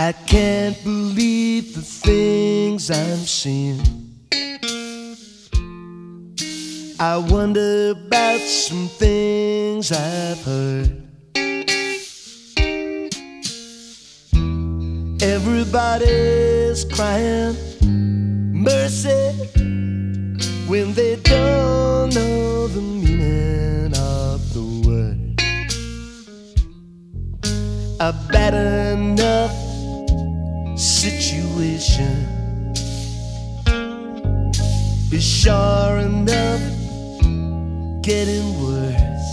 I can't believe the things I'm seeing. I wonder about some things I've heard. Everybody's crying mercy when they don't know the meaning of the word. A bad enough situation is sure enough getting worse.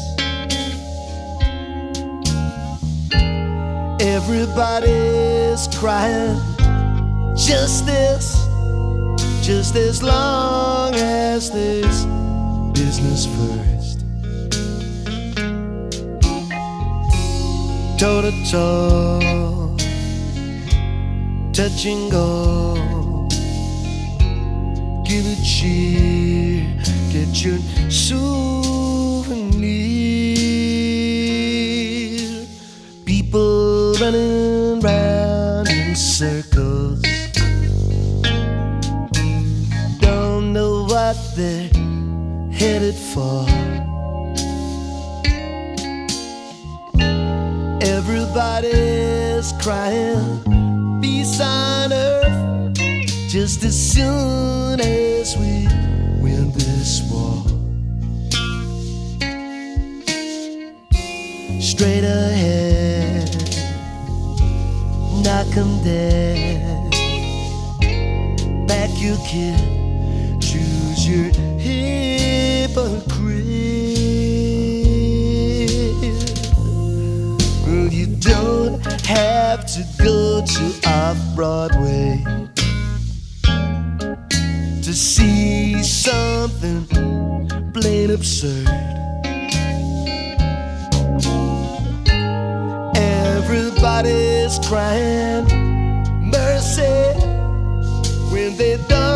Everybody's crying justice, just as long as there's business first. Toe to toe, touch and go, give a cheer, get your souvenir. People running round in circles, don't know what they're headed for. Everybody's crying peace on earth, just as soon as we win this war. Straight ahead, knock 'em dead. Back your kid, choose your hypocrite. Well, you don't have to go to Off-Broadway to see something plain absurd. Everybody's crying mercy when they don't